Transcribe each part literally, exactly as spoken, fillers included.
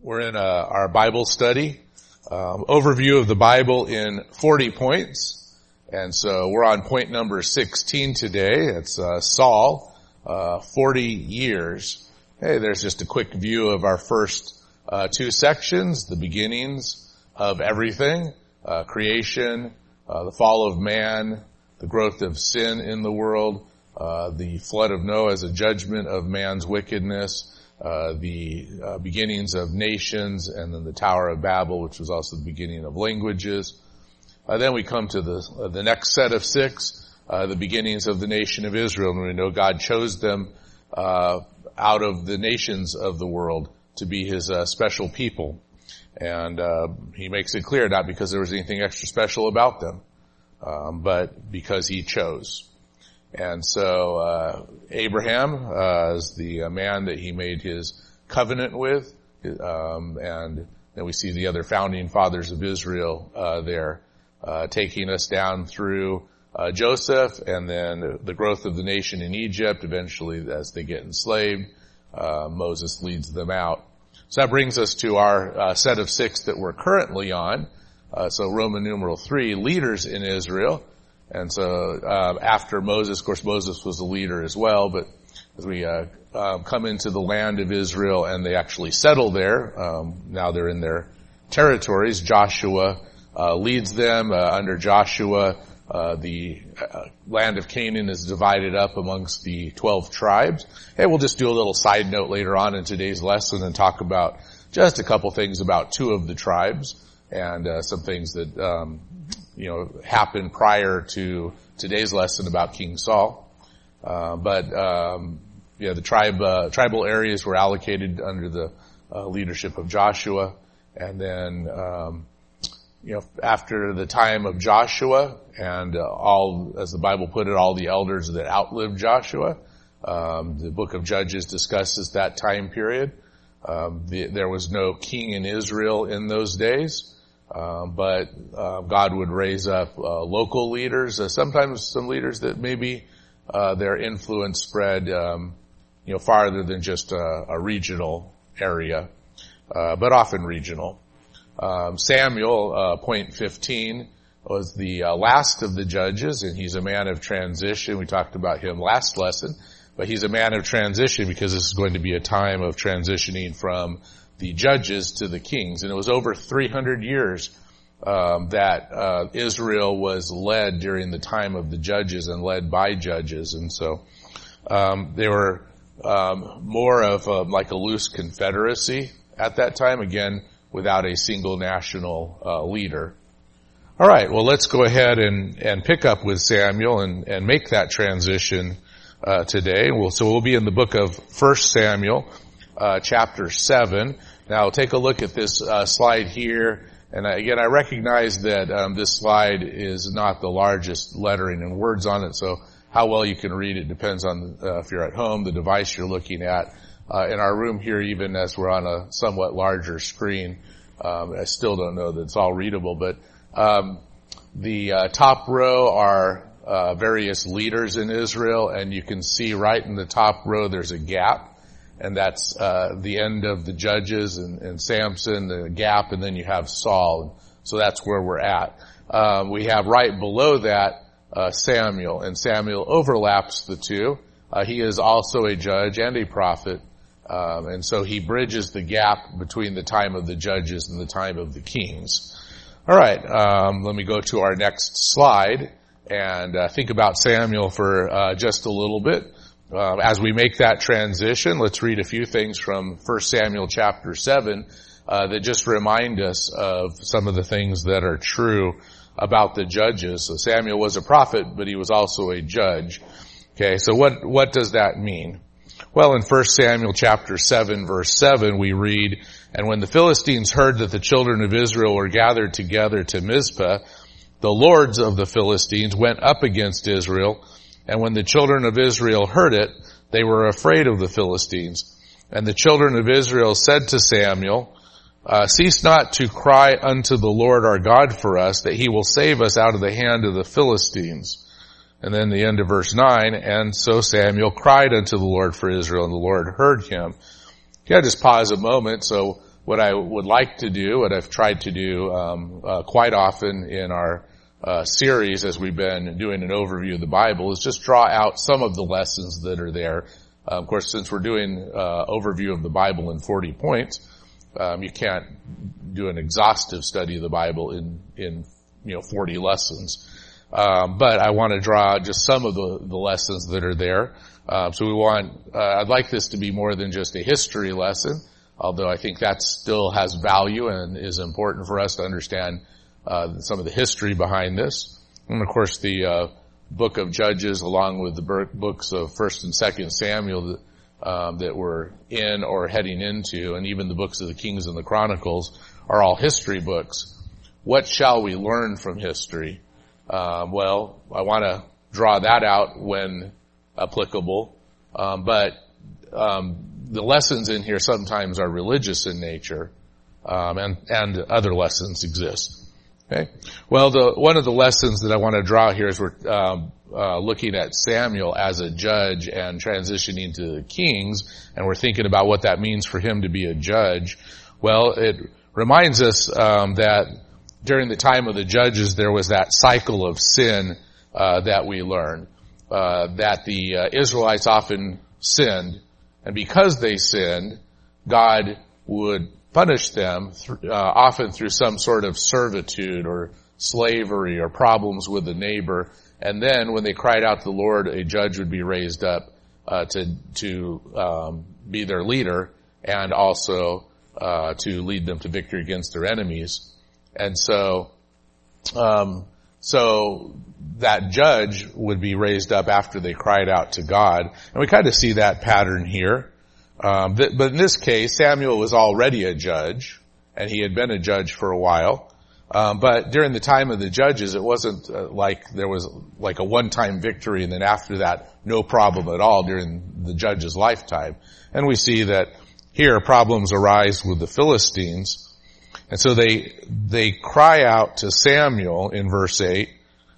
We're in uh, our Bible study, um, overview of the Bible in forty points. And so we're on point number sixteen today. It's uh, Saul, uh, forty years. Hey, there's just a quick view of our first uh, two sections, the beginnings of everything, uh, creation, uh, the fall of man, the growth of sin in the world, uh, the flood of Noah as a judgment of man's wickedness, Uh, the uh, beginnings of nations, and then the Tower of Babel, which was also the beginning of languages. Uh, then we come to the uh, the next set of six, uh, the beginnings of the nation of Israel, and we know God chose them uh, out of the nations of the world to be His uh, special people, and uh, He makes it clear not because there was anything extra special about them, um, but because He chose. And so, uh, Abraham, uh, is the uh, man that he made his covenant with, um, and then we see the other founding fathers of Israel, uh, there, uh, taking us down through, uh, Joseph, and then the growth of the nation in Egypt. Eventually, as they get enslaved, uh, Moses leads them out. So that brings us to our, uh, set of six that we're currently on. Uh, so Roman numeral three, leaders in Israel. And so, uh, after Moses, of course, Moses was a leader as well, but as we, uh, uh, come into the land of Israel and they actually settle there, um, now they're in their territories, Joshua, uh, leads them, uh, under Joshua, uh, the uh, land of Canaan is divided up amongst the twelve tribes. Hey, we'll just do a little side note later on in today's lesson and talk about just a couple things about two of the tribes and, uh, some things that, um, you know, happened prior to today's lesson about King Saul. Uh, but, um, yeah, the tribe, uh, tribal areas were allocated under the uh, leadership of Joshua. And then, um, you know, after the time of Joshua and uh, all, as the Bible put it, all the elders that outlived Joshua, um, the book of Judges discusses that time period. Um, the, there was no king in Israel in those days. Uh, but uh, God would raise up uh, local leaders, uh, sometimes some leaders that maybe uh, their influence spread, um, you know, farther than just a, a regional area, uh, but often regional. Um, Samuel, uh, point fifteen, was the uh, last of the judges, and he's a man of transition. We talked about him last lesson, but he's a man of transition because this is going to be a time of transitioning from the judges to the kings. And it was over three hundred years um, that uh, Israel was led during the time of the judges and led by judges. And so um, they were um, more of a, like a loose confederacy at that time, again, without a single national uh, leader. All right, well, let's go ahead and, and pick up with Samuel and, and make that transition uh, today. We'll, so we'll be in the book of First Samuel, Uh, chapter seven. Now take a look at this uh, slide here. And again, I recognize that um, this slide is not the largest lettering and words on it, so how well you can read it depends on uh, if you're at home, the device you're looking at. Uh, in our room here, even as we're on a somewhat larger screen, um, I still don't know that it's all readable, but um, the uh, top row are uh, various leaders in Israel, and you can see right in the top row there's a gap. And that's, uh, the end of the judges and, and Samson, the gap, and then you have Saul. So that's where we're at. Um, we have right below that, uh, Samuel, and Samuel overlaps the two. Uh, he is also a judge and a prophet. Um, and so he bridges the gap between the time of the judges and the time of the kings. All right, um, let me go to our next slide and, uh, think about Samuel for, uh, just a little bit. Uh, as we make that transition, let's read a few things from First Samuel chapter seven uh, that just remind us of some of the things that are true about the judges. So Samuel was a prophet, but he was also a judge. Okay, so what what does that mean? Well, in First Samuel chapter seven, verse seven, we read, "And when the Philistines heard that the children of Israel were gathered together to Mizpah, the lords of the Philistines went up against Israel. And when the children of Israel heard it, they were afraid of the Philistines. And the children of Israel said to Samuel, uh, cease not to cry unto the Lord our God for us, that He will save us out of the hand of the Philistines." And then the end of verse nine, "And so Samuel cried unto the Lord for Israel, and the Lord heard him." Okay, I'll just pause a moment. So what I would like to do, what I've tried to do um, uh, quite often in our uh, series as we've been doing an overview of the Bible, is just draw out some of the lessons that are there. Uh, of course, since we're doing uh, overview of the Bible in forty points, um, you can't do an exhaustive study of the Bible in in you know forty lessons. Um, but I want to draw just some of the, the lessons that are there. Uh, so we want, uh, I'd like this to be more than just a history lesson, although I think that still has value and is important for us to understand uh, some of the history behind this. And of course the uh, book of Judges, along with the books of First and Second Samuel that, um, that we're in or heading into, and even the books of the Kings and the Chronicles, are all history books. What shall we learn from history? Um, well, I want to draw that out when applicable, um, but um, the lessons in here sometimes are religious in nature, um, and and other lessons exist. Okay. Well, the one of the lessons that I want to draw here is we're um, uh, looking at Samuel as a judge and transitioning to kings, and we're thinking about what that means for him to be a judge. Well, it reminds us um, that during the time of the judges, there was that cycle of sin uh, that we learned, uh, that the uh, Israelites often sinned, and because they sinned, God would punish them th- uh, often through some sort of servitude or slavery or problems with the neighbor. And then when they cried out to the Lord, a judge would be raised up uh, to to um, be their leader and also uh, to lead them to victory against their enemies. And so, um, so that judge would be raised up after they cried out to God. And we kind of see that pattern here. Um, th- but in this case, Samuel was already a judge, and he had been a judge for a while. Um, but during the time of the judges, it wasn't uh, like there was like a one-time victory, and then after that, no problem at all during the judge's lifetime. And we see that here problems arise with the Philistines. And so they, they cry out to Samuel in verse eight,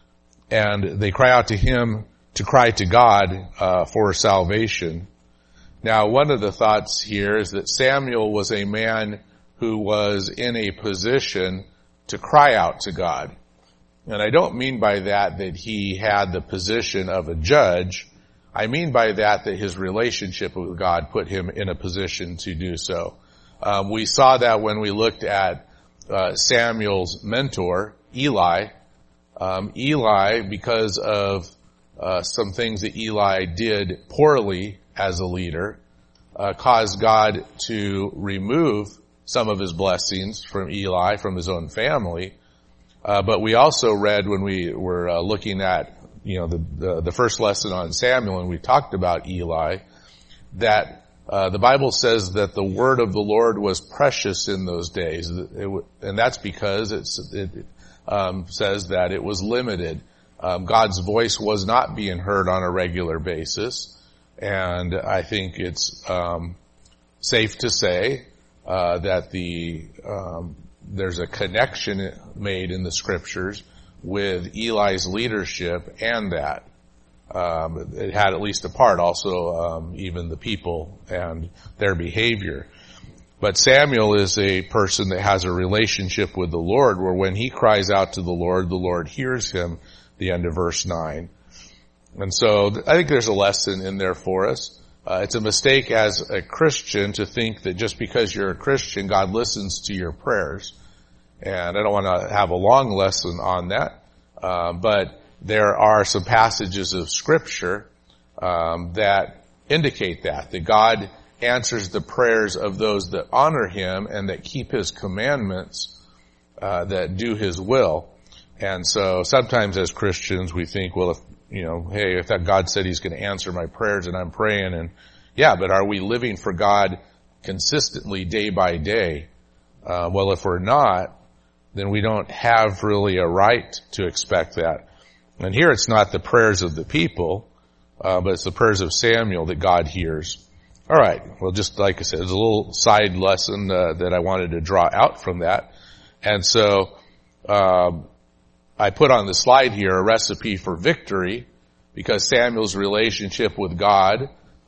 and they cry out to him to cry to God, uh, for salvation. Now, one of the thoughts here is that Samuel was a man who was in a position to cry out to God. And I don't mean by that that he had the position of a judge. I mean by that that his relationship with God put him in a position to do so. Um, we saw that when we looked at uh, Samuel's mentor, Eli. Um, Eli, because of uh, some things that Eli did poorly as a leader, uh, caused God to remove some of his blessings from Eli, from his own family. Uh, but we also read when we were uh, looking at, you know, the, the the first lesson on Samuel, and we talked about Eli, that Uh, the Bible says that the word of the Lord was precious in those days, it, and that's because it's, it um, says that it was limited. Um, God's voice was not being heard on a regular basis, and I think it's um, safe to say uh, that the um, there's a connection made in the Scriptures with Eli's leadership and that. Um, it had at least a part, also um, even the people and their behavior. But Samuel is a person that has a relationship with the Lord, where when he cries out to the Lord, the Lord hears him, the end of verse nine. And so I think there's a lesson in there for us. Uh, it's a mistake as a Christian to think that just because you're a Christian, God listens to your prayers. And I don't want to have a long lesson on that, uh, but there are some passages of Scripture um, that indicate that, that God answers the prayers of those that honor Him and that keep His commandments, uh, that do His will. And so sometimes as Christians we think, well, if, you know, hey, if that God said He's going to answer my prayers and I'm praying, and yeah, but are we living for God consistently day by day? Uh, well, if we're not, then we don't have really a right to expect that. And here it's not the prayers of the people, uh, but it's the prayers of Samuel that God hears. All right. Well, just like I said, there's a little side lesson uh, that I wanted to draw out from that. And so um, I put on the slide here a recipe for victory, because Samuel's relationship with God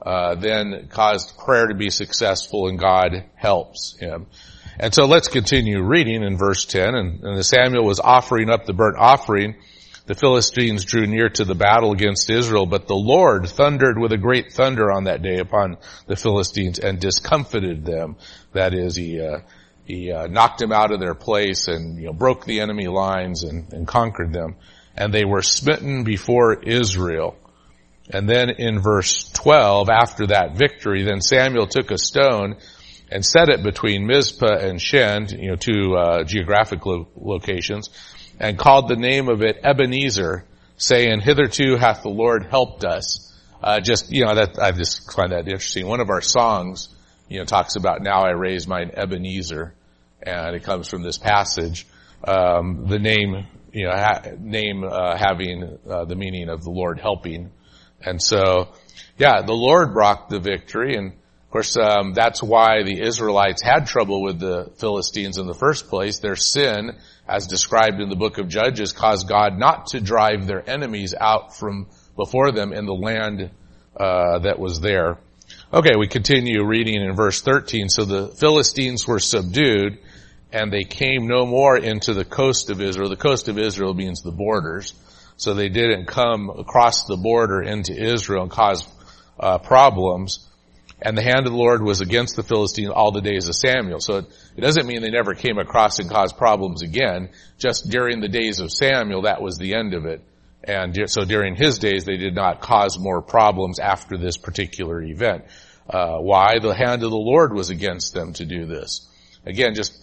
uh, then caused prayer to be successful, and God helps him. And so let's continue reading in verse ten. And, and Samuel was offering up the burnt offering. The Philistines drew near to the battle against Israel, but the Lord thundered with a great thunder on that day upon the Philistines and discomfited them. That is, he uh, he uh, knocked them out of their place and, you know, broke the enemy lines and, and conquered them. And they were smitten before Israel. And then in verse twelve, after that victory, then Samuel took a stone and set it between Mizpah and Shen, you know, two uh, geographic lo- locations, and called the name of it Ebenezer, saying, "Hitherto hath the Lord helped us." Uh, just, you know, that, I just find that interesting. One of our songs, you know, talks about, "Now I raise mine Ebenezer," and it comes from this passage. Um, the name, you know, ha- name, uh, having, uh, the meaning of the Lord helping. And so, yeah, the Lord brought the victory, and of course, um, that's why the Israelites had trouble with the Philistines in the first place. Their sin, as described in the book of Judges, caused God not to drive their enemies out from before them in the land uh, that was there. Okay, we continue reading in verse thirteen. So the Philistines were subdued, and they came no more into the coast of Israel. The coast of Israel means the borders. So they didn't come across the border into Israel and cause uh, problems. And the hand of the Lord was against the Philistines all the days of Samuel. So it, it doesn't mean they never came across and caused problems again. Just during the days of Samuel, that was the end of it. And so during his days, they did not cause more problems after this particular event. Uh, why? The hand of the Lord was against them to do this. Again, just,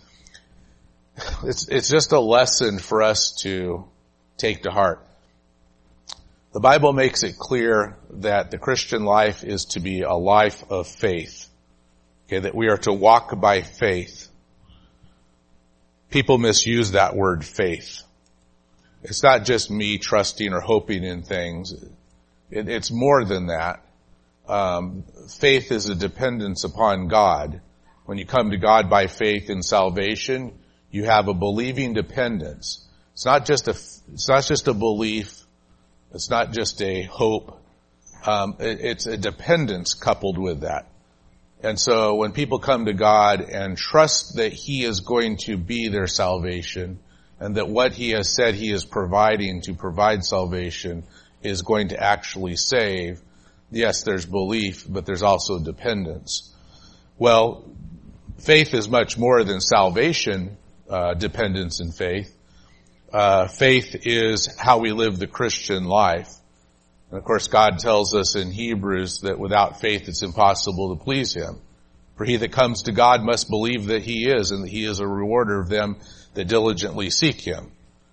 it's, it's just a lesson for us to take to heart. The Bible makes it clear that the Christian life is to be a life of faith. Okay, that we are to walk by faith. People misuse that word faith. It's not just me trusting or hoping in things. It, it's more than that. Um, faith is a dependence upon God. When you come to God by faith in salvation, you have a believing dependence. It's not just a, it's not just a belief. It's not just a hope. Um, it, it's a dependence coupled with that. And so when people come to God and trust that He is going to be their salvation, and that what He has said He is providing to provide salvation is going to actually save, yes, there's belief, but there's also dependence. Well, faith is much more than salvation, uh, dependence and faith. Uh, faith is how we live the Christian life. And of course, God tells us in Hebrews that without faith it's impossible to please Him. For he that comes to God must believe that He is, and that He is a rewarder of them that diligently seek Him.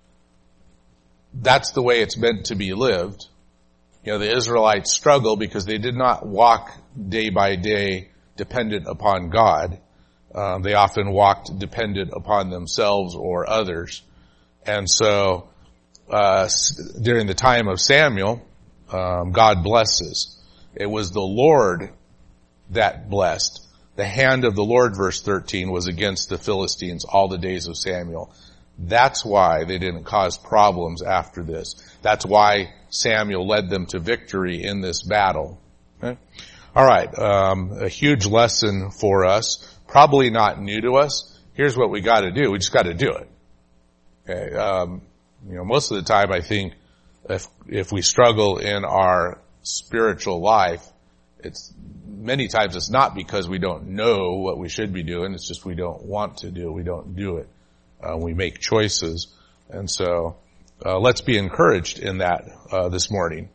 That's the way it's meant to be lived. You know, the Israelites struggle because they did not walk day by day dependent upon God. Um, they often walked dependent upon themselves or others. And so, uh, during the time of Samuel, um, God blesses. It was the Lord that blessed. The hand of the Lord, verse thirteen, was against the Philistines all the days of Samuel. That's why they didn't cause problems after this. That's why Samuel led them to victory in this battle. Okay? All right, um, a huge lesson for us, probably not new to us. Here's what we got to do. We just got to do it. Okay, um, you know, most of the time I think if, if we struggle in our spiritual life, it's, many times it's not because we don't know what we should be doing, it's just we don't want to do it, we don't do it. Uh, we make choices. And so, uh, let's be encouraged in that, uh, this morning.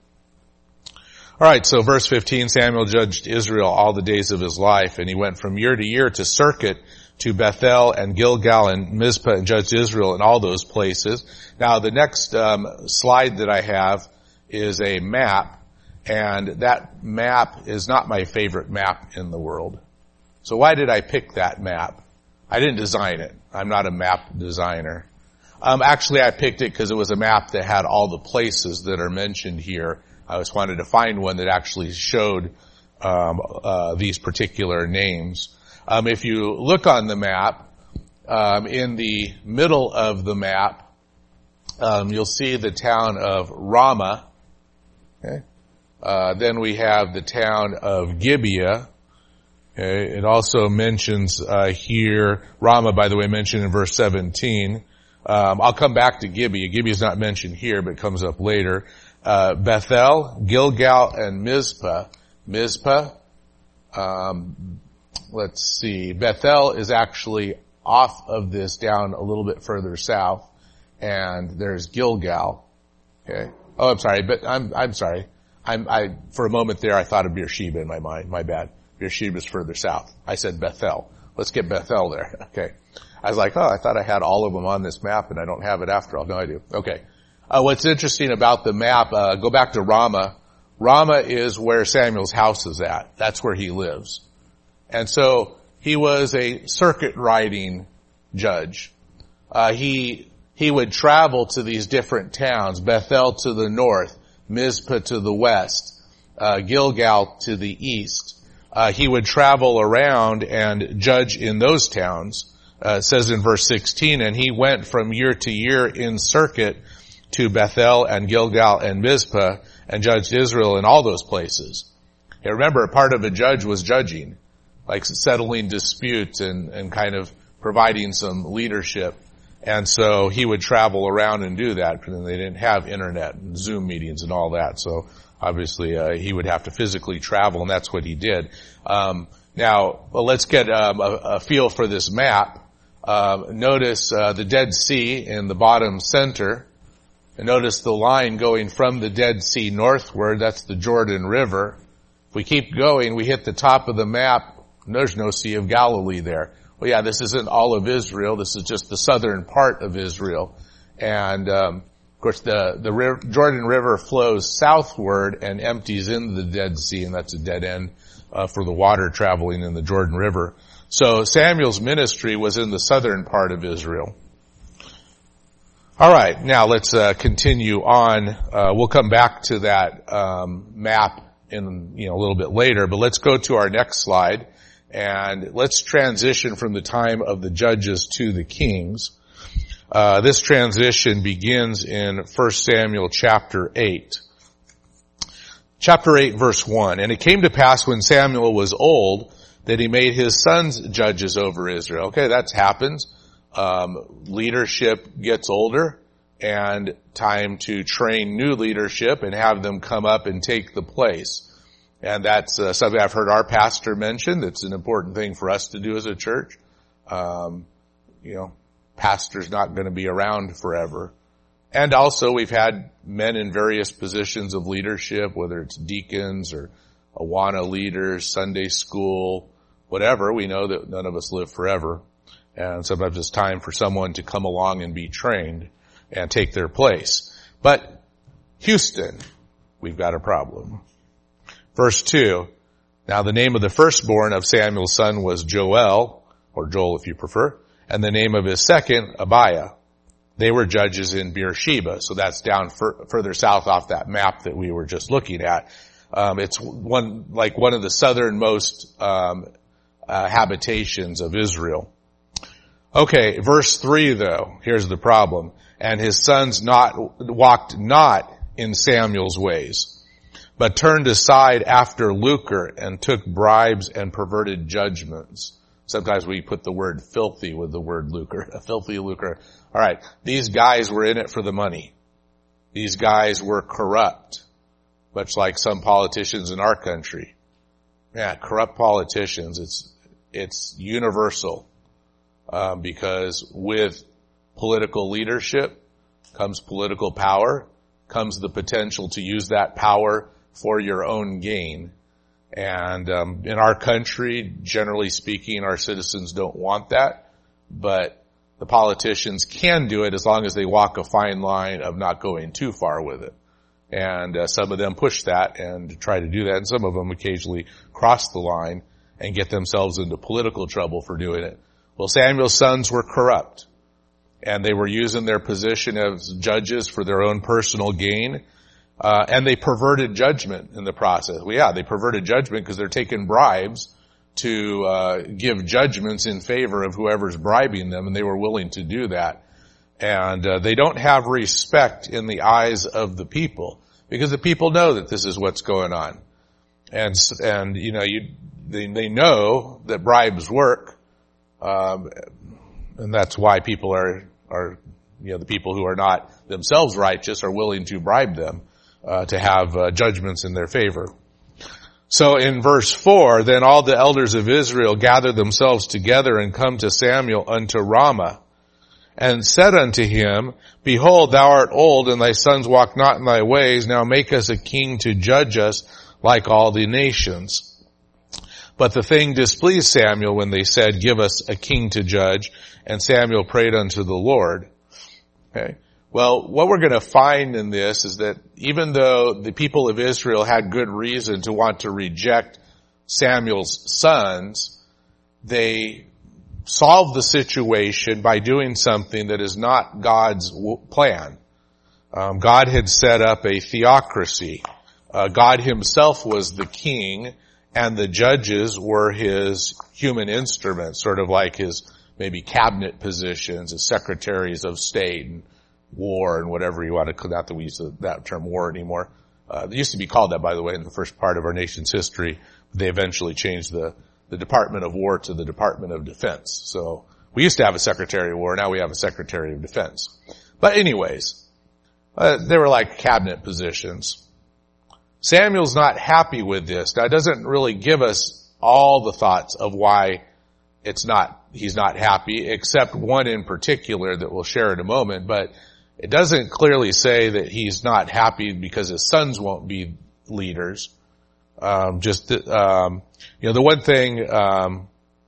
Alright, so verse fifteen, Samuel judged Israel all the days of his life, and he went from year to year to circuit to Bethel and Gilgal and Mizpah and judged Israel in all those places. Now the next um, slide that I have is a map, and that map is not my favorite map in the world. So why did I pick that map? I didn't design it. I'm not a map designer. Um, actually, I picked it because it was a map that had all the places that are mentioned here. I just wanted to find one that actually showed um, uh, these particular names. Um, if you look on the map, um, in the middle of the map, um, you'll see the town of Ramah. Okay, Uh, then we have the town of Gibeah. Okay. It also mentions uh, here, Ramah, by the way, mentioned in verse seventeen. Um, I'll come back to Gibeah. Gibeah is not mentioned here, but comes up later. Uh, Bethel, Gilgal, and Mizpah. Mizpah, um, let's see. Bethel is actually off of this down a little bit further south, and there's Gilgal. Okay. Oh, I'm sorry, but I'm I'm sorry. I'm I for a moment there I thought of Beersheba in my mind. My bad. Beersheba is further south. I said Bethel. Let's get Bethel there. Okay. I was like, oh, I thought I had all of them on this map, and I don't have it after all. No, I do. Okay. Uh, what's interesting about the map, uh, go back to Ramah. Ramah is where Samuel's house is at. That's where he lives. And so he was a circuit riding judge. Uh, he, he would travel to these different towns, Bethel to the north, Mizpah to the west, uh, Gilgal to the east. Uh, he would travel around and judge in those towns. Uh, it says in verse sixteen, and he went from year to year in circuit to Bethel and Gilgal and Mizpah and judged Israel in all those places. And remember, part of a judge was judging, like settling disputes and, and kind of providing some leadership. And so he would travel around and do that, because they didn't have internet and Zoom meetings and all that. So obviously, uh, he would have to physically travel, and that's what he did. Um, now, well, let's get um, a, a feel for this map. Uh, notice uh, the Dead Sea in the bottom center. And notice the line going from the Dead Sea northward. That's the Jordan River. If we keep going, we hit the top of the map. And there's no Sea of Galilee there. Well, yeah, this isn't all of Israel. This is just the southern part of Israel. And um, of course, the the river, Jordan River flows southward and empties into the Dead Sea, and that's a dead end uh, for the water traveling in the Jordan River. So Samuel's ministry was in the southern part of Israel. All right, now let's uh, continue on. Uh, we'll come back to that um, map in you know a little bit later, but let's go to our next slide, and let's transition from the time of the judges to the kings. Uh, this transition begins in First Samuel chapter eight. Chapter eight, verse one. And it came to pass when Samuel was old that he made his sons judges over Israel. Okay, that happens. Um, leadership gets older, and time to train new leadership and have them come up and take the place. And that's uh, something I've heard our pastor mention. That's an important thing for us to do as a church. Um, you know, pastor's not going to be around forever. And also we've had men in various positions of leadership, whether it's deacons or Awana leaders, Sunday school, whatever. We know that none of us live forever. And sometimes it's time for someone to come along and be trained and take their place. But Houston, we've got a problem. Verse two, now the name of the firstborn of Samuel's son was Joel, or Joel if you prefer, and the name of his second, Abiah. They were judges in Beersheba, so that's down fur- further south off that map that we were just looking at. Um, it's one, like one of the southernmost um, uh, habitations of Israel. Okay, verse three though, here's the problem. And his sons not, walked not in Samuel's ways, but turned aside after lucre and took bribes and perverted judgments. Sometimes we put the word filthy with the word lucre, a filthy lucre. Alright, these guys were in it for the money. These guys were corrupt, much like some politicians in our country. Yeah, corrupt politicians, it's, it's universal. Um, because with political leadership comes political power, comes the potential to use that power for your own gain. And um, in our country, generally speaking, our citizens don't want that, but the politicians can do it as long as they walk a fine line of not going too far with it. And uh, some of them push that and try to do that, and some of them occasionally cross the line and get themselves into political trouble for doing it. Well, Samuel's sons were corrupt, and they were using their position as judges for their own personal gain, uh, and they perverted judgment in the process. Well, yeah, they perverted judgment because they're taking bribes to uh, give judgments in favor of whoever's bribing them, and they were willing to do that. And uh, they don't have respect in the eyes of the people. because the people know that this is what's going on. And, and, you know, you, they, they know that bribes work. Um, and that's why people are, are, you know, the people who are not themselves righteous are willing to bribe them, uh, to have, uh, judgments in their favor. So in verse four, then all the elders of Israel gathered themselves together and come to Samuel unto Ramah, and said unto him, Behold, thou art old, and thy sons walk not in thy ways. Now make us a king to judge us like all the nations. But the thing displeased Samuel when they said, Give us a king to judge. And Samuel prayed unto the Lord. Okay. Well, what we're going to find in this is that even though the people of Israel had good reason to want to reject Samuel's sons, they solved the situation by doing something that is not God's plan. Um, God had set up a theocracy. Uh, God himself was the king, and the judges were his human instruments, sort of like his maybe cabinet positions as secretaries of state and war and whatever you want to call. Not that we use that term war anymore. Uh, it used to be called that, by the way, in the first part of our nation's history. They eventually changed the, the Department of War to the Department of Defense. So we used to have a Secretary of War. Now we have a Secretary of Defense. But anyways, uh, they were like cabinet positions. Samuel's not happy with this. Now, it doesn't really give us all the thoughts of why it's not, he's not happy, except one in particular that we'll share in a moment. But it doesn't clearly say that he's not happy because his sons won't be leaders. Um, just, um, you know, the one thing, um,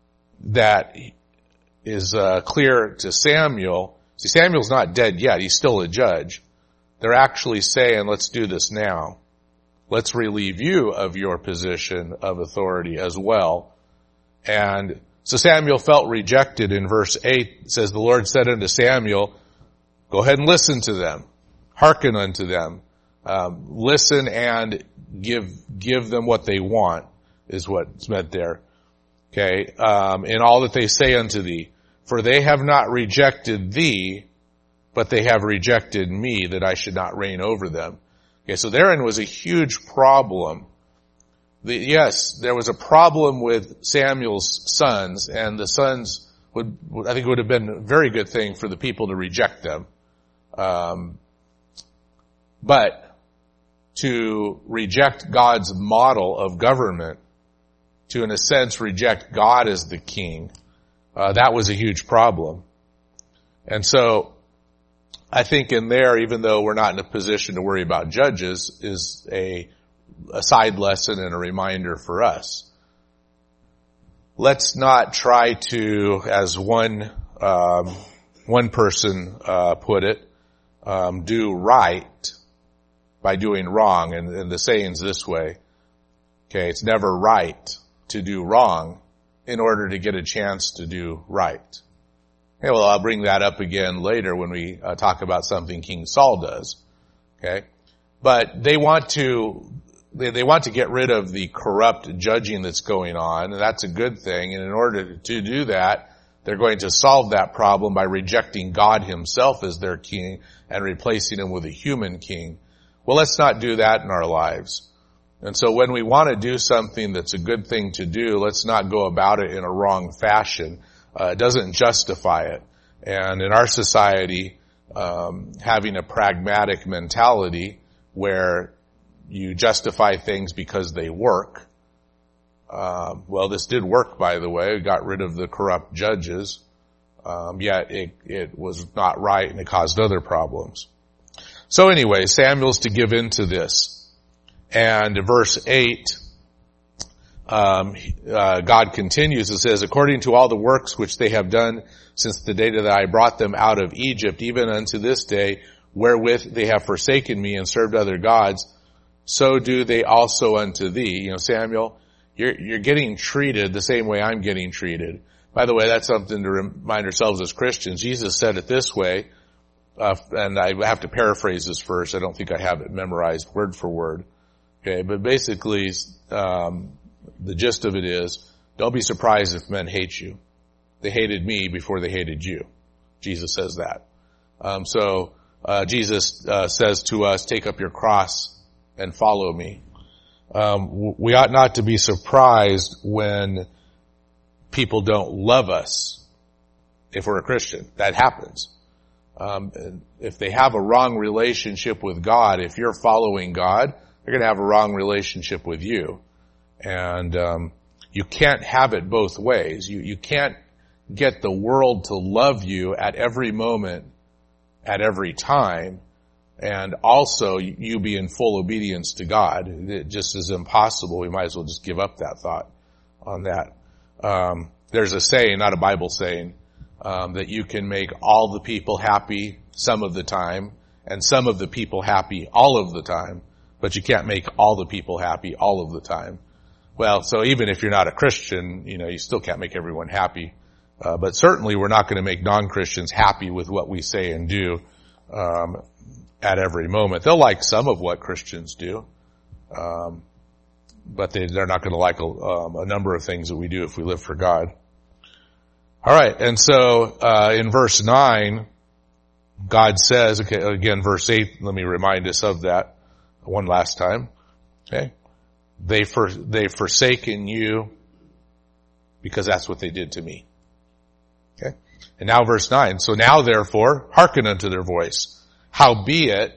that is, uh, clear to Samuel, see, Samuel's not dead yet. He's still a judge. They're actually saying, let's do this now. Let's relieve you of your position of authority as well. And so Samuel felt rejected. In verse eight, it says, the Lord said unto Samuel, go ahead and listen to them. Hearken unto them. Um, listen and give, give them what they want, is what's meant there. Okay. Um, in all that they say unto thee. For they have not rejected thee, but they have rejected me, that I should not reign over them. Okay, so therein was a huge problem. The, yes, there was a problem with Samuel's sons, and the sons would, I think it would have been a very good thing for the people to reject them. Um, but to reject God's model of government, to in a sense reject God as the king, uh, that was a huge problem. And so, I think in there, even though we're not in a position to worry about judges, is a, a side lesson and a reminder for us. Let's not try to, as one, um, one person, uh, put it, um, do right by doing wrong. And, and the saying's this way. Okay, it's never right to do wrong in order to get a chance to do right. Okay, well, I'll bring that up again later when we uh, talk about something King Saul does. Okay, but they want to they, they want to get rid of the corrupt judging that's going on, and that's a good thing. And in order to do that, they're going to solve that problem by rejecting God himself as their king and replacing him with a human king. Well, let's not do that in our lives. And so when we want to do something that's a good thing to do, let's not go about it in a wrong fashion. Uh, it doesn't justify it. And in our society, um, having a pragmatic mentality where you justify things because they work. Uh, well, this did work, by the way. It got rid of the corrupt judges. Um, yet it, it was not right, and it caused other problems. So anyway, Samuel's to give in to this. And verse eight, Um, uh, God continues. It says, according to all the works which they have done since the day that I brought them out of Egypt, even unto this day, wherewith they have forsaken me and served other gods, so do they also unto thee. You know, Samuel, you're, you're getting treated the same way I'm getting treated. By the way, that's something to remind ourselves as Christians. Jesus said it this way, uh, and I have to paraphrase this first. I don't think I have it memorized word for word. Okay, but basically, um, the gist of it is, don't be surprised if men hate you. They hated me before they hated you. Jesus says that. Um, so, uh, Jesus, uh, says to us, take up your cross and follow me. Um, we ought not to be surprised when people don't love us if we're a Christian. That happens. Um, if they have a wrong relationship with God, if you're following God, they're going to have a wrong relationship with you. And um, you can't have it both ways. You, you can't get the world to love you at every moment, at every time, and also you be in full obedience to God. It just is impossible. We might as well just give up that thought on that. Um, there's a saying, not a Bible saying, um, that you can make all the people happy some of the time and some of the people happy all of the time, but you can't make all the people happy all of the time. Well, so even if you're not a Christian, you know, you still can't make everyone happy. Uh, but certainly we're not going to make non-Christians happy with what we say and do, um, at every moment. They'll like some of what Christians do, um, but they, they're not going to like a, um, a number of things that we do if we live for God. All right, and so uh, in verse nine, God says, okay, again, verse eight. Let me remind us of that one last time. Okay, they for they've forsaken you because that's what they did to me. Okay, and now verse nine. So now, therefore, hearken unto their voice. Howbeit,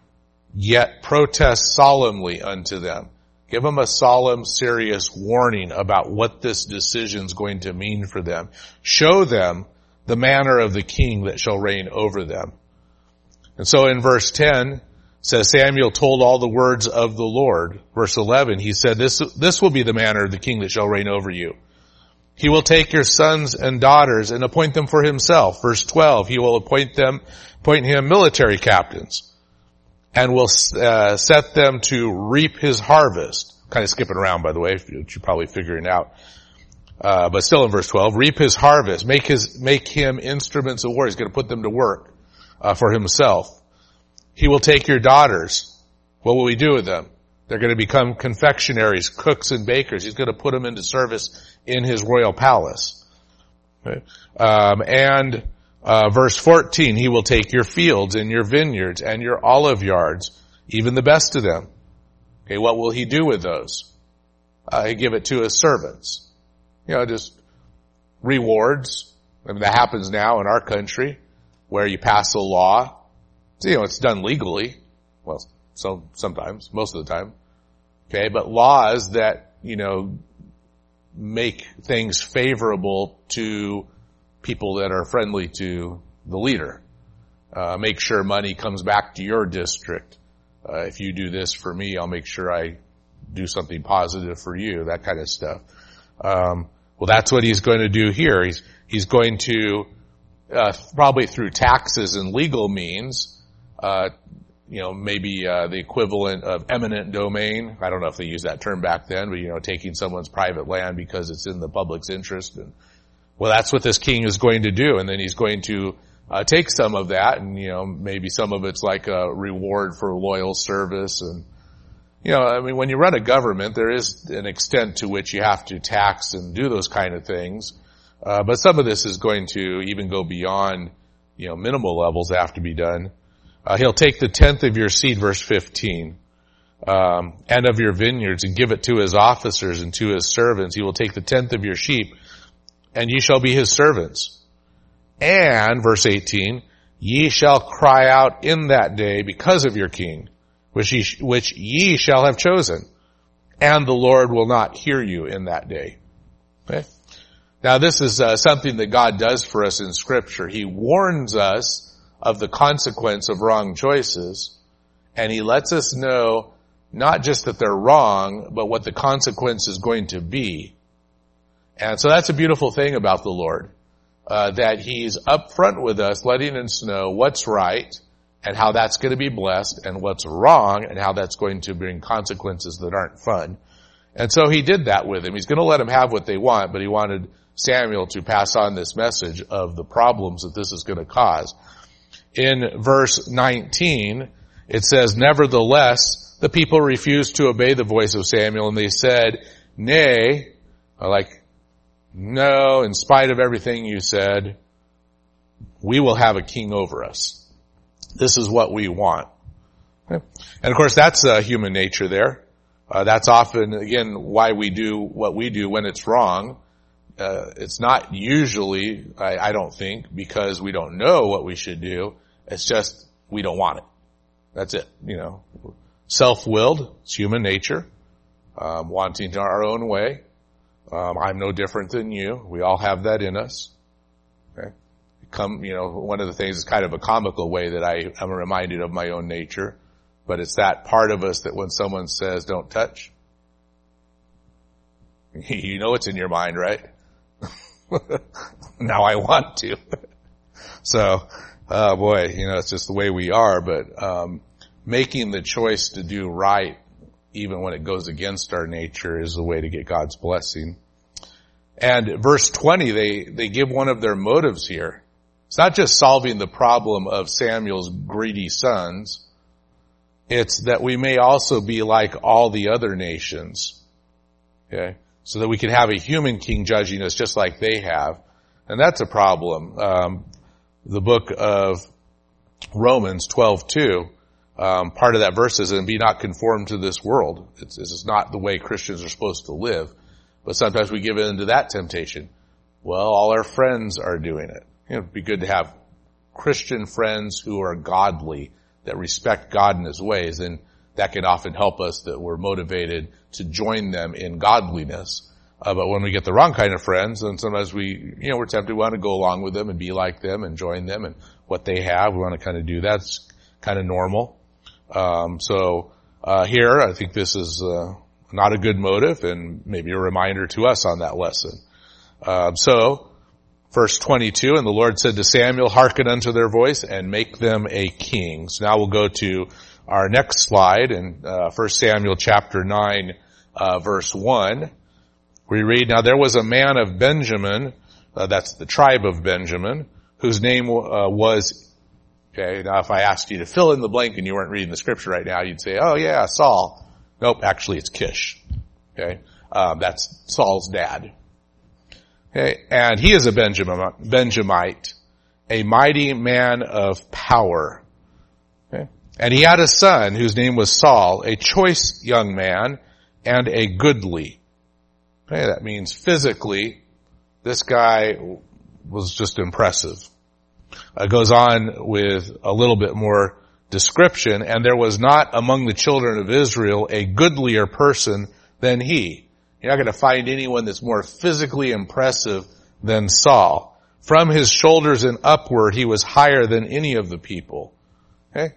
yet protest solemnly unto them. Give them a solemn, serious warning about what this decision is going to mean for them. Show them the manner of the king that shall reign over them. And so in verse ten, says Samuel told all the words of the Lord. Verse eleven, he said, this, this will be the manner of the king that shall reign over you. He will take your sons and daughters and appoint them for himself. Verse twelve, he will appoint them, appoint him military captains and will uh, set them to reap his harvest. Kind of skipping around, by the way, you're probably figuring out. Uh, but still in verse twelve, reap his harvest, make his, make him instruments of war. He's going to put them to work, uh, for himself. He will take your daughters. What will he do with them? They're going to become confectionaries, cooks and bakers. He's going to put them into service in his royal palace. Okay. Um, and, uh, verse fourteen, he will take your fields and your vineyards and your olive yards, even the best of them. Okay, what will he do with those? Uh, he give it to his servants. You know, just rewards. I mean, that happens now in our country where you pass a law. So, you know, it's done legally. Well, so sometimes, most of the time. Okay, but laws that, you know, make things favorable to people that are friendly to the leader. Uh, make sure money comes back to your district. Uh, if you do this for me, I'll make sure I do something positive for you, that kind of stuff. Um, well, that's what he's going to do here. He's, he's going to, uh, probably through taxes and legal means, uh, you know, maybe, uh, the equivalent of eminent domain. I don't know if they used that term back then, but, you know, taking someone's private land because it's in the public's interest. And, well, that's what this king is going to do. And then he's going to, uh, take some of that and, you know, maybe some of it's like a reward for loyal service. And, you know, I mean, when you run a government, there is an extent to which you have to tax and do those kind of things. Uh, but some of this is going to even go beyond, you know, minimal levels that have to be done. Uh, he'll take the tenth of your seed, verse fifteen, um, and of your vineyards and give it to his officers and to his servants. He will take the tenth of your sheep and ye shall be his servants. And, verse eighteen, ye shall cry out in that day because of your king, which ye, which ye shall have chosen. And the Lord will not hear you in that day. Okay? Now this is uh, something that God does for us in Scripture. He warns us of the consequence of wrong choices, and he lets us know not just that they're wrong, but what the consequence is going to be. And so that's a beautiful thing about the Lord, uh, that he's upfront with us, letting us know what's right and how that's going to be blessed, and what's wrong and how that's going to bring consequences that aren't fun. And so he did that with him. He's going to let them have what they want, but he wanted Samuel to pass on this message of the problems that this is going to cause. In verse nineteen, it says, nevertheless, the people refused to obey the voice of Samuel, and they said, nay, like, no, in spite of everything you said, we will have a king over us. This is what we want. Okay. And of course, that's uh, human nature there. Uh, that's often, again, why we do what we do when it's wrong. Uh, it's not usually, I, I don't think, because we don't know what we should do. It's just we don't want it. That's it. You know, self-willed, it's human nature, um, wanting our own way. Um, I'm no different than you. We all have that in us. Okay. Come, you know, one of the things is kind of a comical way that I am reminded of my own nature, but it's that part of us that when someone says, don't touch, you know it's in your mind, right? Now I want to. So, oh boy, you know, it's just the way we are, but, um, making the choice to do right, even when it goes against our nature, is the way to get God's blessing. And verse twenty, they, they give one of their motives here. It's not just solving the problem of Samuel's greedy sons. It's that we may also be like all the other nations. Okay? So that we can have a human king judging us just like they have. And that's a problem. Um, the book of Romans twelve two, um, part of that verse is, and be not conformed to this world. It's, it's not the way Christians are supposed to live. But sometimes we give in to that temptation. Well, all our friends are doing it. You know, it'd be good to have Christian friends who are godly, that respect God in His ways, and that can often help us, that we're motivated to join them in godliness. Uh, but when we get the wrong kind of friends, then sometimes we, you know, we're tempted, we want to go along with them and be like them and join them and what they have. We want to kind of do that. It's kind of normal. Um, so, uh, here, I think this is, uh, not a good motive, and maybe a reminder to us on that lesson. Um, so, verse twenty-two, and the Lord said to Samuel, hearken unto their voice and make them a king. So now we'll go to our next slide in uh, First Samuel chapter nine, uh, verse one. We read, now there was a man of Benjamin, uh, that's the tribe of Benjamin, whose name uh, was, okay, now if I asked you to fill in the blank and you weren't reading the scripture right now, you'd say, oh yeah, Saul. Nope, actually it's Kish. Okay, um, that's Saul's dad. Okay, and he is a Benjamin, Benjamite, a mighty man of power. Okay, and he had a son whose name was Saul, a choice young man and a goodly. Okay, that means physically, this guy was just impressive. It goes on with a little bit more description, and there was not among the children of Israel a goodlier person than he. You're not going to find anyone that's more physically impressive than Saul. From his shoulders and upward, he was higher than any of the people. Okay?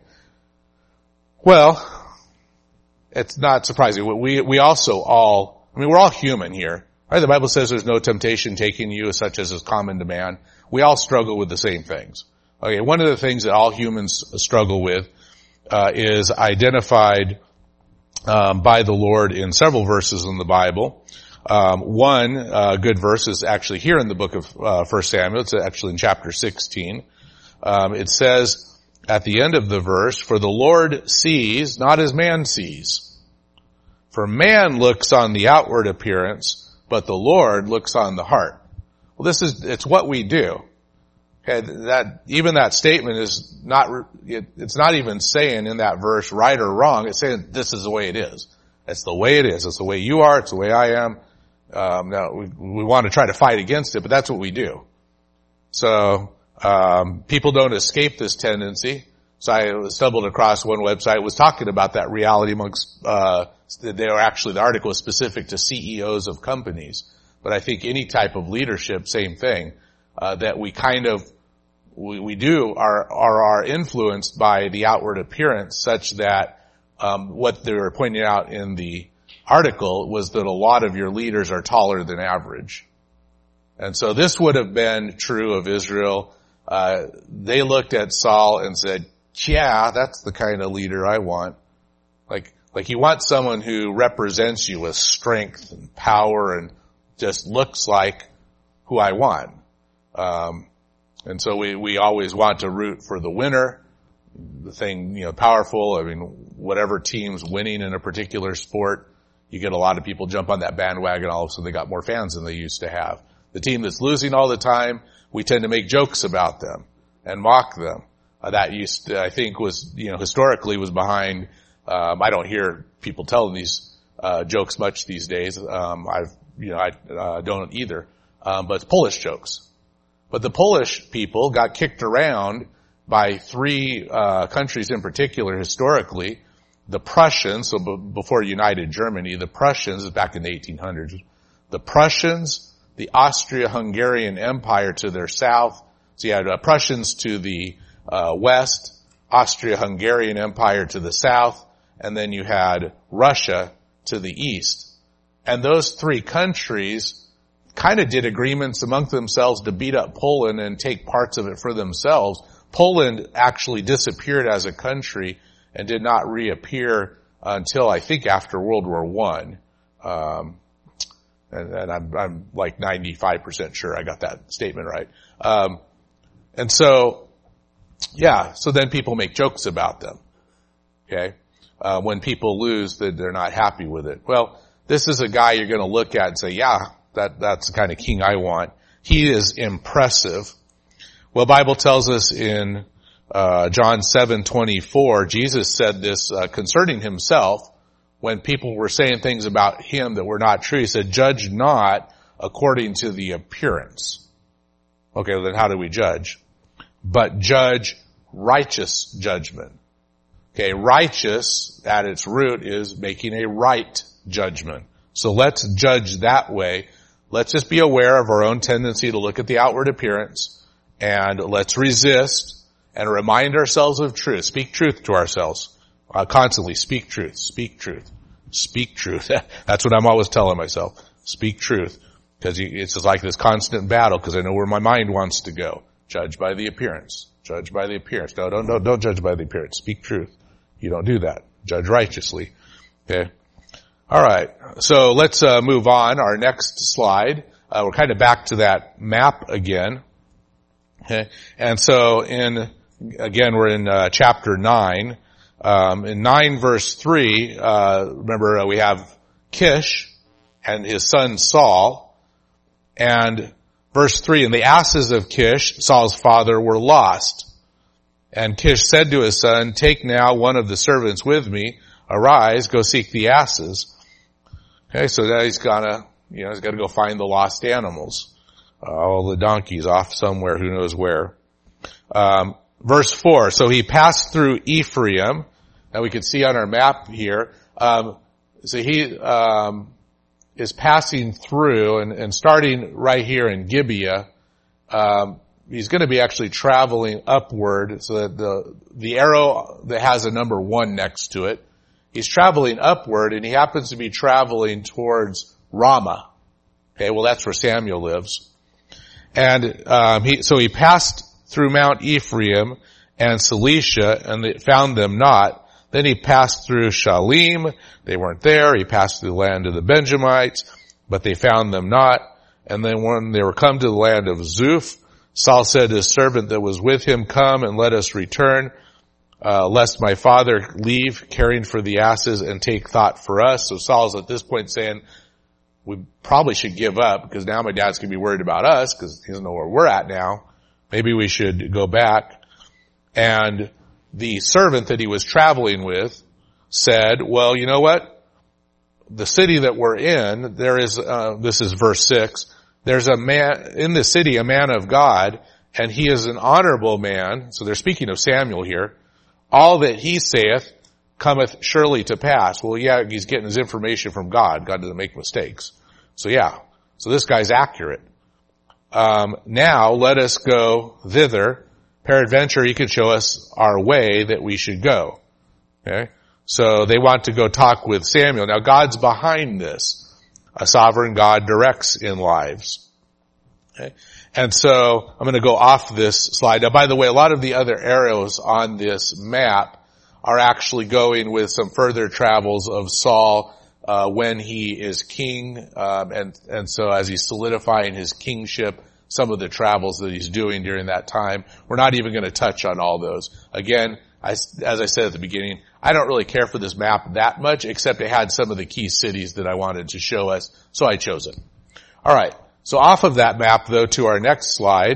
Well, it's not surprising. We, we also all, I mean, we're all human here. Right? The Bible says there's no temptation taking you such as is common to man. We all struggle with the same things. Okay, one of the things that all humans struggle with uh, is identified um, by the Lord in several verses in the Bible. Um, one uh, good verse is actually here in the book of uh, First Samuel. It's actually in chapter sixteen. Um, it says at the end of the verse, "For the Lord sees not as man sees. For man looks on the outward appearance, but the Lord looks on the heart." Well, this is, it's what we do. Okay, that, even that statement is not, it, it's not even saying in that verse right or wrong. It's saying this is the way it is. It's the way it is. It's the way you are. It's the way I am. Um, now we, we want to try to fight against it, but that's what we do. So, um, people don't escape this tendency. So I stumbled across one website that was talking about that reality amongst, uh, they were actually, the article was specific to C E Os of companies. But I think any type of leadership, same thing. Uh, that we kind of, we, we do are, are, are influenced by the outward appearance, such that, um, what they were pointing out in the article was that a lot of your leaders are taller than average. And so this would have been true of Israel. Uh, they looked at Saul and said, yeah, that's the kind of leader I want. Like, like you want someone who represents you with strength and power and just looks like who I want. Um, and so we, we always want to root for the winner, the thing, you know, powerful. I mean, whatever team's winning in a particular sport, you get a lot of people jump on that bandwagon. All of a sudden they got more fans than they used to have. The team that's losing all the time, we tend to make jokes about them and mock them. Uh, that used to, I think was, you know, historically was behind, um, I don't hear people telling these, uh, jokes much these days. Um, I've, you know, I, uh, don't either. Um, but it's Polish jokes. But the Polish people got kicked around by three, uh, countries in particular historically. The Prussians, so b- before United Germany, the Prussians, back in the eighteen hundreds, the Prussians, the Austria-Hungarian Empire to their south. So you had uh, Prussians to the uh, west, Austria-Hungarian Empire to the south, and then you had Russia to the east. And those three countries kind of did agreements among themselves to beat up Poland and take parts of it for themselves. Poland actually disappeared as a country and did not reappear until I think after World War One. Um, and, and I'm, I'm like ninety-five percent sure I got that statement right. Um, and so, yeah, so then people make jokes about them. Okay? Uh, when people lose, that they're not happy with it. Well, this is a guy you're going to look at and say, yeah, that, that's the kind of king I want. He is impressive. Well, the Bible tells us in uh John seven twenty-four, Jesus said this uh, concerning himself when people were saying things about him that were not true. He said, judge not according to the appearance. Okay, well then how do we judge? But judge righteous judgment. Okay, righteous at its root is making a right judgment. So let's judge that way. Let's just be aware of our own tendency to look at the outward appearance, and let's resist and remind ourselves of truth. Speak truth to ourselves. Uh, constantly speak truth, speak truth, speak truth. That's what I'm always telling myself. Speak truth. Because it's just like this constant battle, because I know where my mind wants to go. Judge by the appearance. Judge by the appearance. No, don't, don't, don't judge by the appearance. Speak truth. You don't do that. Judge righteously. Okay. All right. So let's uh, move on. Our next slide. Uh, we're kind of back to that map again. Okay. And so in, again, we're in uh, chapter nine. Um, in nine verse three, uh, remember uh, we have Kish and his son Saul. And verse three, and the asses of Kish, Saul's father, were lost. And Kish said to his son, take now one of the servants with me. Arise, go seek the asses. Okay, so now he's gonna, you know, he's gotta go find the lost animals. Uh, all the donkeys off somewhere, who knows where. Um, verse four, so he passed through Ephraim, and we can see on our map here, um, so he, um, is passing through and, and starting right here in Gibeah. Um, he's going to be actually traveling upward, so that the, the arrow that has a number one next to it, he's traveling upward, and he happens to be traveling towards Ramah. Okay, well that's where Samuel lives. And, um, he, so he passed through Mount Ephraim and Cilicia, and they found them not. Then he passed through Shalim. They weren't there. He passed through the land of the Benjamites, but they found them not. And then when they were come to the land of Zuph, Saul said to his servant that was with him, come and let us return, uh, lest my father leave caring for the asses and take thought for us. So Saul's at this point saying, we probably should give up, because now my dad's going to be worried about us because he doesn't know where we're at now. Maybe we should go back. And the servant that he was traveling with said, well, you know what? The city that we're in, there is, uh, this is verse six, there's a man, in the city, a man of God, and he is an honorable man. So they're speaking of Samuel here. All that he saith cometh surely to pass. Well, yeah, he's getting his information from God. God doesn't make mistakes. So yeah, so this guy's accurate. Um, now let us go thither. Peradventure, he could show us our way that we should go. Okay? So they want to go talk with Samuel. Now God's behind this. A sovereign God directs in lives. Okay? And so I'm going to go off this slide. Now, by the way, a lot of the other arrows on this map are actually going with some further travels of Saul uh, when he is king. Um, and, and so as he's solidifying his kingship, some of the travels that he's doing during that time. We're not even going to touch on all those. Again, I, as I said at the beginning, I don't really care for this map that much, except it had some of the key cities that I wanted to show us, so I chose it. All right, so off of that map, though, to our next slide,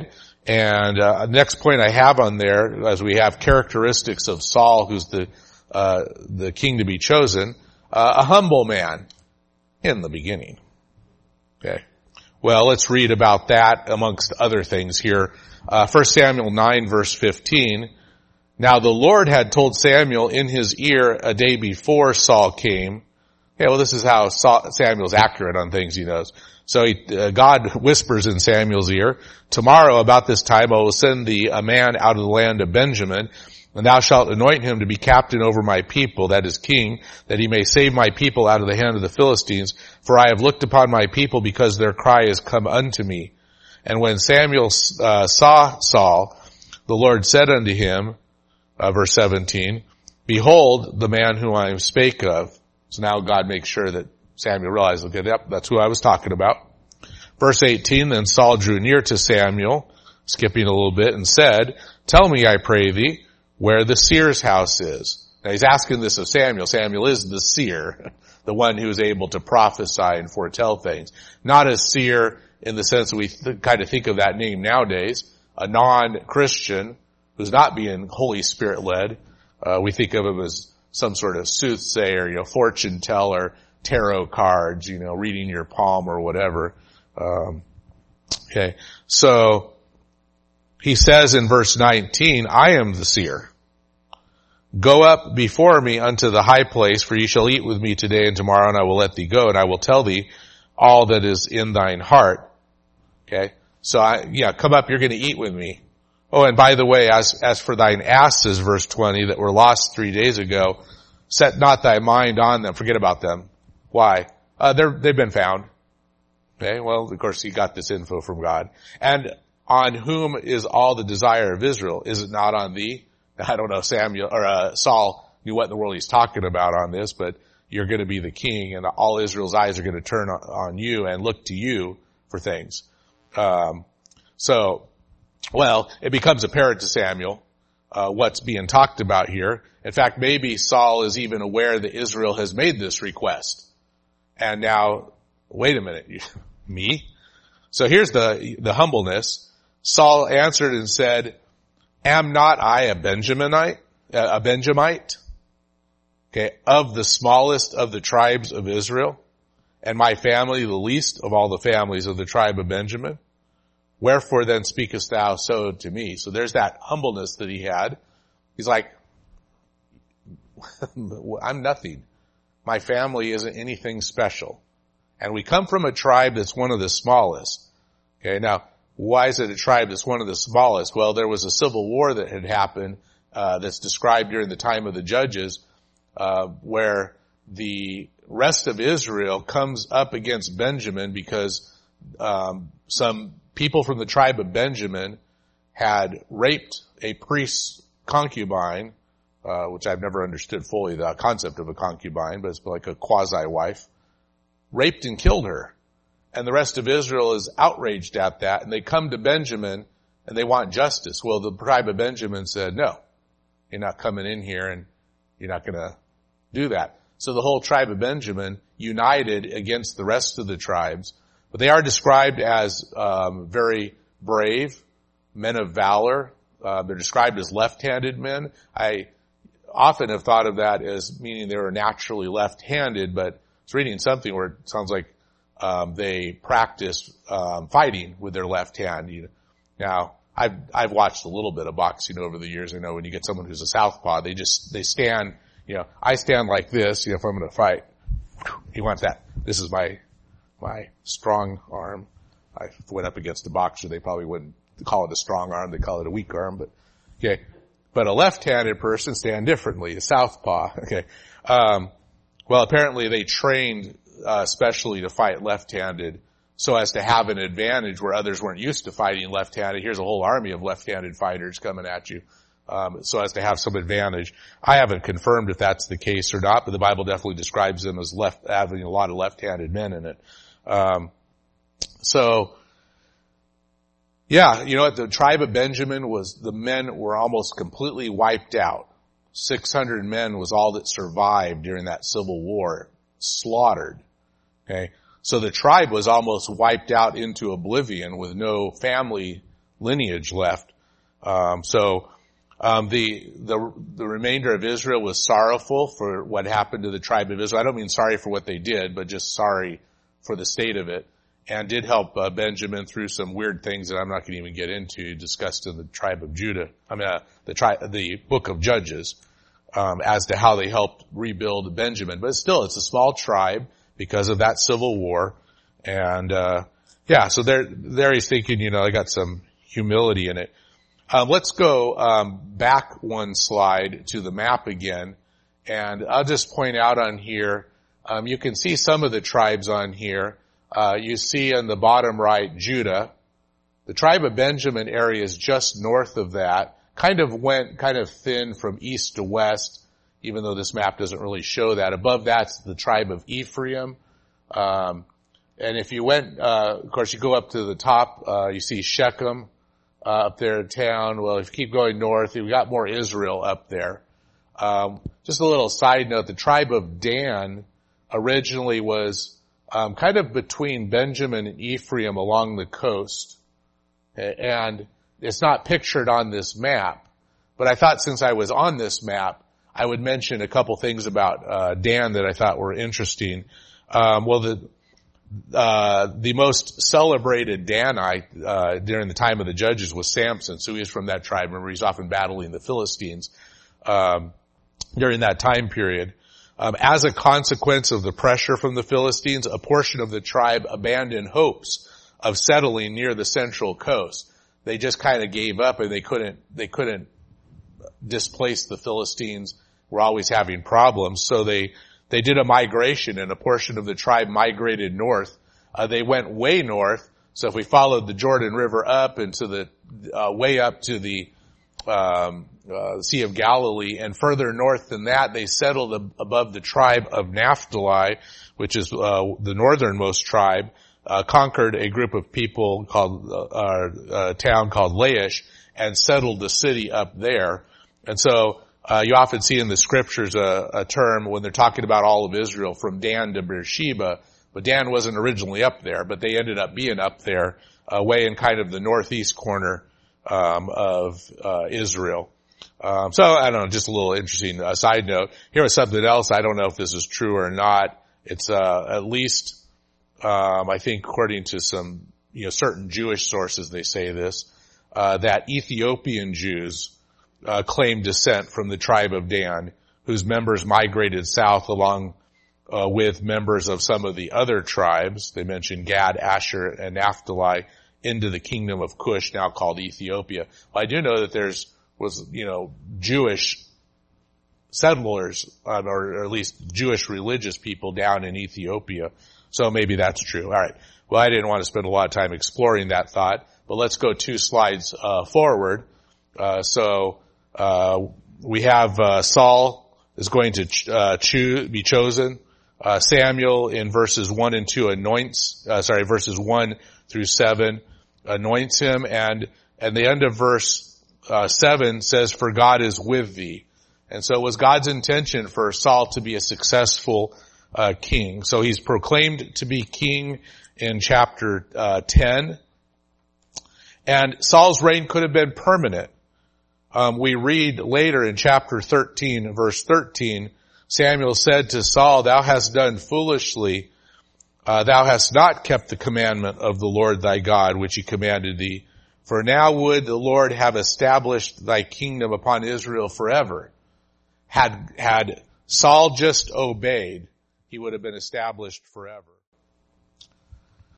And uh, next point I have on there, as we have characteristics of Saul, who's the uh, the king to be chosen, uh, a humble man in the beginning. Okay. Well, let's read about that amongst other things here. Uh, First Samuel nine verse fifteen. Now the Lord had told Samuel in his ear a day before Saul came. Yeah, well, this is how Saul, Samuel's accurate on things he knows. So he, uh, God whispers in Samuel's ear, tomorrow about this time I will send thee a man out of the land of Benjamin, and thou shalt anoint him to be captain over my people, that is king, that he may save my people out of the hand of the Philistines. For I have looked upon my people because their cry is come unto me. And when Samuel uh, saw Saul, the Lord said unto him, uh, verse seventeen, behold, the man whom I spake of. So now God makes sure that Samuel realized, okay, yep, that's who I was talking about. Verse eighteen, then Saul drew near to Samuel, skipping a little bit, and said, tell me, I pray thee, where the seer's house is. Now he's asking this of Samuel. Samuel is the seer, the one who is able to prophesy and foretell things. Not a seer in the sense that we th- kind of think of that name nowadays, a non-Christian who's not being Holy Spirit led. Uh, we think of him as some sort of soothsayer, you know, fortune teller, tarot cards, you know, reading your palm or whatever. Um, okay. So he says in verse nineteen, I am the seer. Go up before me unto the high place, for ye shall eat with me today and tomorrow, and I will let thee go, and I will tell thee all that is in thine heart. Okay. So I, yeah, come up, you're going to eat with me. Oh, and by the way, as, as for thine asses, verse twenty, that were lost three days ago, set not thy mind on them. Forget about them. Why? Uh, they're, they've been found. Okay. Well, of course, he got this info from God. And on whom is all the desire of Israel? Is it not on thee? I don't know, Samuel, or, uh, Saul knew what in the world he's talking about on this, but you're going to be the king, and all Israel's eyes are going to turn on, on you and look to you for things. Um, so, well, it becomes apparent to Samuel, uh, what's being talked about here. In fact, maybe Saul is even aware that Israel has made this request. And now, wait a minute, me? So here's the, the humbleness. Saul answered and said, am not I a Benjaminite, a Benjamite? Okay, of the smallest of the tribes of Israel, and my family the least of all the families of the tribe of Benjamin? Wherefore then speakest thou so to me? So there's that humbleness that he had. He's like, I'm nothing. My family isn't anything special. And we come from a tribe that's one of the smallest. Okay, now, why is it a tribe that's one of the smallest? Well, there was a civil war that had happened, uh, that's described during the time of the judges, uh, where the rest of Israel comes up against Benjamin because, um, some people from the tribe of Benjamin had raped a priest's concubine, uh, which I've never understood fully the concept of a concubine, but it's like a quasi-wife, raped and killed her. And the rest of Israel is outraged at that, and they come to Benjamin and they want justice. Well, the tribe of Benjamin said, no, you're not coming in here and you're not going to do that. So the whole tribe of Benjamin united against the rest of the tribes. But they are described as um, very brave, men of valor. Uh, they're described as left-handed men. I often have thought of that as meaning they were naturally left-handed, but I was reading something where it sounds like um, they practice um, fighting with their left hand. You know. Now, I've I've watched a little bit of boxing over the years. I know when you get someone who's a southpaw, they just they stand. You know, I stand like this. You know, if I'm going to fight, you want that. This is my. my strong arm. I went up against a boxer. They probably wouldn't call it a strong arm. They call it a weak arm, but okay. But a left-handed person stand differently, a southpaw. Okay. Um, well, apparently they trained, uh, specially to fight left-handed so as to have an advantage where others weren't used to fighting left-handed. Here's a whole army of left-handed fighters coming at you. Um, so as to have some advantage. I haven't confirmed if that's the case or not, but the Bible definitely describes them as left, having a lot of left-handed men in it. Um, so, yeah, you know what, the tribe of Benjamin was, the men were almost completely wiped out. six hundred men was all that survived during that civil war, slaughtered. Okay. So the tribe was almost wiped out into oblivion with no family lineage left. Um, so um, the the the remainder of Israel was sorrowful for what happened to the tribe of Israel. I don't mean sorry for what they did, but just sorry for the state of it, and did help uh, Benjamin through some weird things that I'm not going to even get into, discussed in the tribe of Judah. I mean, uh, the tri- the book of Judges, um, as to how they helped rebuild Benjamin. But still, it's a small tribe because of that civil war, and uh yeah. So there, there he's thinking, you know, I got some humility in it. Um, let's go um, back one slide to the map again, and I'll just point out on here. Um, you can see some of the tribes on here. Uh, you see on the bottom right, Judah. The tribe of Benjamin area is just north of that. Kind of went kind of thin from east to west, even though this map doesn't really show that. Above that's the tribe of Ephraim. Um, and if you went, uh, of course, you go up to the top, uh, you see Shechem uh, up there in town. Well, if you keep going north, you've got more Israel up there. Um, just a little side note: the tribe of Dan originally was um, kind of between Benjamin and Ephraim along the coast, and it's not pictured on this map. But I thought since I was on this map, I would mention a couple things about uh, Dan that I thought were interesting. Um, well, the uh, the most celebrated Danite uh, during the time of the Judges was Samson. So he was from that tribe. Remember, he's often battling the Philistines um, during that time period. Um, as a consequence of the pressure from the Philistines, a portion of the tribe abandoned hopes of settling near the central coast. They just kind of gave up, and they couldn't they couldn't displace the Philistines. Were always having problems, so they they did a migration, and a portion of the tribe migrated north. Uh, they went way north. So if we followed the Jordan River up into the uh, way up to the um, uh, Sea of Galilee, and further north than that, they settled ab- above the tribe of Naphtali, which is uh, the northernmost tribe. Uh, conquered a group of people called uh, a town called Laish, and settled the city up there. And so uh, you often see in the scriptures a, a term when they're talking about all of Israel, from Dan to Beersheba. But Dan wasn't originally up there, but they ended up being up there, uh, way in kind of the northeast corner um, of uh, Israel. Um, so I don't know, just a little interesting uh, side note. Here is something else. I don't know if this is true or not. It's uh, at least, um, I think, according to some, you know, certain Jewish sources, they say this, uh, that Ethiopian Jews Uh, claimed descent from the tribe of Dan, whose members migrated south along uh, with members of some of the other tribes. They mentioned Gad, Asher, and Naphtali into the kingdom of Cush, now called Ethiopia. Well, I do know that there's was, you know, Jewish settlers, uh, or, or at least Jewish religious people down in Ethiopia. So maybe that's true. All right. Well, I didn't want to spend a lot of time exploring that thought, but let's go two slides uh, forward. Uh, so Uh, we have, uh, Saul is going to, ch- uh, choose, be chosen. Uh, Samuel in verses one and two anoints, uh, sorry, verses one through seven anoints him, and, and the end of verse, uh, seven says, "For God is with thee." And so it was God's intention for Saul to be a successful, uh, king. So he's proclaimed to be king in chapter, uh, ten. And Saul's reign could have been permanent. Um, we read later in chapter thirteen, verse thirteen, Samuel said to Saul, "Thou hast done foolishly. Uh, thou hast not kept the commandment of the Lord thy God, which he commanded thee. For now would the Lord have established thy kingdom upon Israel forever." Had, had Saul just obeyed, he would have been established forever.